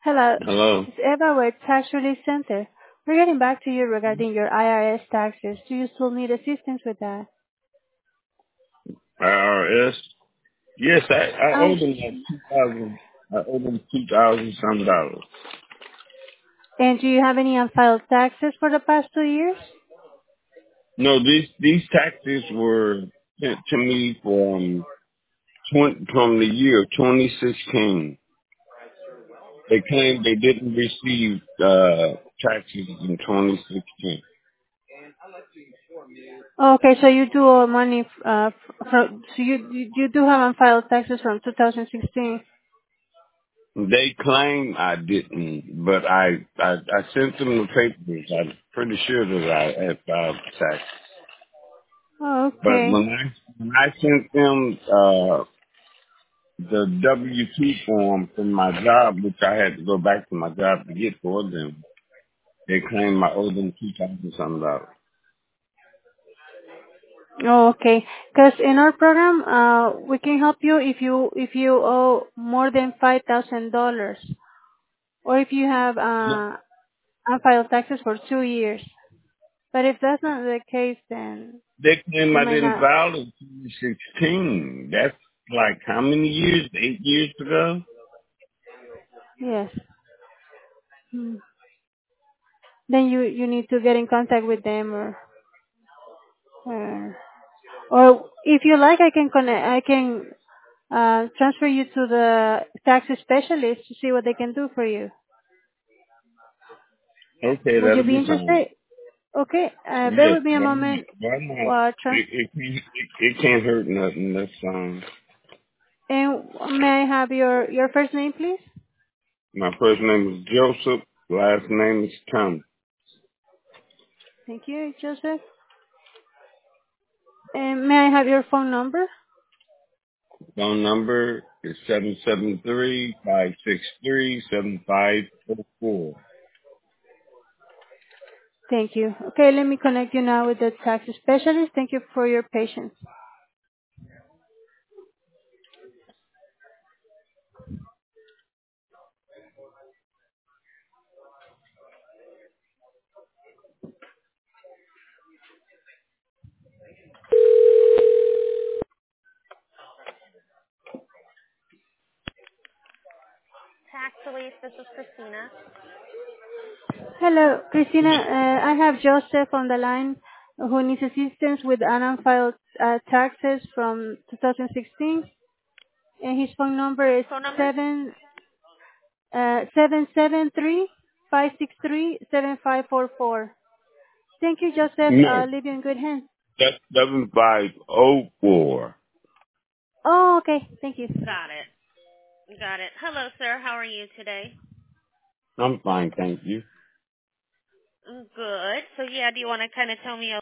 Hello, Hello. this is Eva with Tax Relief Center. We're getting back to you regarding your IRS taxes. Do you still need assistance with that? IRS. Yes, I Um, owe them like 2,000. I owe them 2,000 some dollars. and do you have any unfiled taxes for the past 2 years? No, these taxes were sent to me from the year 2016. They claimed they didn't receive taxes in 2016. Okay, so you do owe money, so you do have unfiled taxes from 2016. They claim I didn't, but I sent them the papers. I'm pretty sure that I had filed taxes. But Okay. when I sent them the W-2 form from my job, which I had to go back to my job to get for them, they claimed I owed them 2,000 something dollars. Okay. Because in our program, we can help you if you owe more than $5,000, or if you have unfiled taxes for 2 years. But if that's not the case, then They claim you I might didn't not. file in 2016. That's like how many years? 8 years ago? Yes. Hmm. Then you need to get in contact with them, or or if you like, I can transfer you to the tax specialist to see what they can do for you. Okay, Would you that'll be be fine. interested? Okay. Bear Yes, with me a why not? moment. Why not? It can't hurt nothing. That's And may I have your first name, please? my first name is Joseph. Last name is Thomas. Thank you, Joseph. And may I have your phone number? Phone number is 773-563-7544. Thank you. Okay, let me connect you now with the tax specialist. Thank you for your patience. Tax Relief, this is Christina. Hello, Christina. I have Joseph on the line who needs assistance with unfiled taxes from 2016, and his phone number is Phone number? 773-563-7544. Thank you, Joseph. No, Leave you in good hands. that's 7504. Oh, okay. Thank you. Got it. Got it. Hello, sir. How are you today? I'm fine, thank you. Good. So, yeah, do you want to kind of tell me